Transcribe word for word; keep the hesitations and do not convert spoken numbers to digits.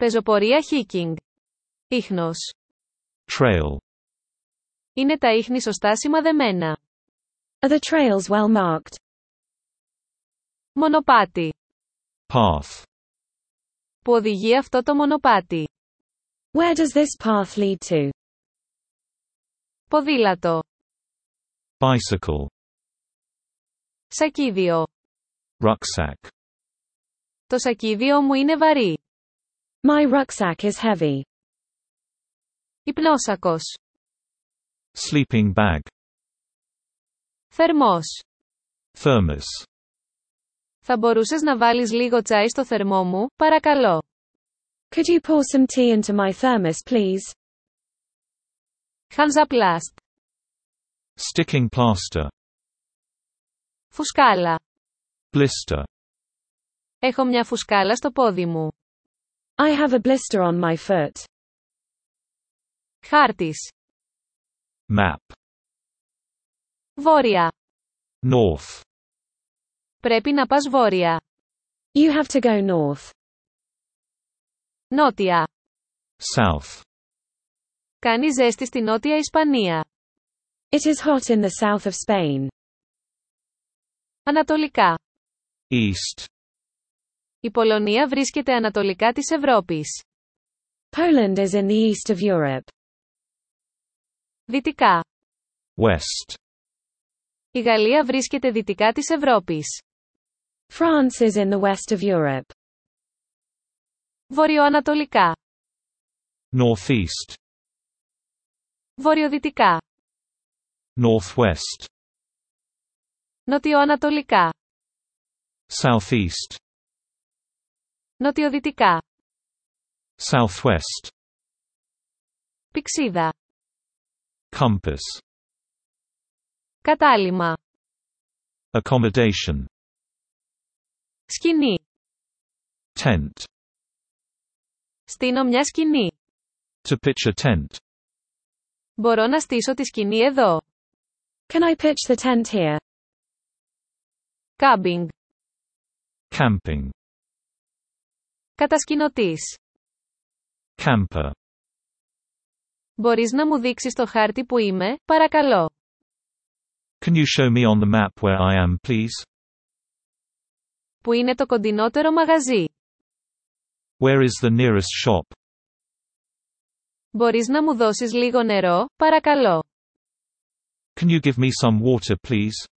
Πεζοπορία hiking. Ίχνος. Trail. Είναι τα ίχνη σωστά σημαδεμένα. Are the trails well marked? Μονοπάτι. Path. Που οδηγεί αυτό το μονοπάτι? Where does this path lead to? Ποδήλατο. Bicycle. Σακίδιο. Rucksack. Το σακίδιο μου είναι βαρύ. My rucksack is heavy. Υπνόσακος. Sleeping bag. Θερμός. Thermos. Θα μπορούσες να βάλεις λίγο τσάι στο θερμό μου, παρακαλώ? Could you pour some tea into my thermos, please? Χανζαπλάστ. Sticking plaster. Φουσκάλα. Blister. Έχω μια φουσκάλα στο πόδι μου. I have a blister on my foot. Χάρτης. Map. Βόρεια. North. Πρέπει να πας βόρεια. You have to go north. Νότια. South. Κάνει ζέστη στη Νότια Ισπανία. It is hot in the south of Spain. Ανατολικά. East. Η Πολωνία βρίσκεται ανατολικά της Ευρώπης. Poland is in the east of Europe. Δυτικά. West. Η Γαλλία βρίσκεται δυτικά της Ευρώπης. France is in the west of Europe. Βορειοανατολικά. Northeast. Βορειοδυτικά. Northwest. Νοτιοανατολικά. Southeast. Νοτιοδυτικά. Southwest. Πηξίδα. Compass. Κατάλημα. Accommodation. Σκηνή. Tent. Στείνω μια σκηνή. To pitch a tent. Μπορώ να στήσω τη σκηνή εδώ. Can I pitch the tent here? Κάμπινγκ. Camping. Κατασκηνωτής. Camper. Μπορείς να μου δείξεις το χάρτη που είμαι, παρακαλώ? Can you show me on the map where I am, please? Πού είναι το κοντινότερο μαγαζί? Where is the nearest shop? Μπορείς να μου δώσεις λίγο νερό, παρακαλώ? Can you give me some water, please?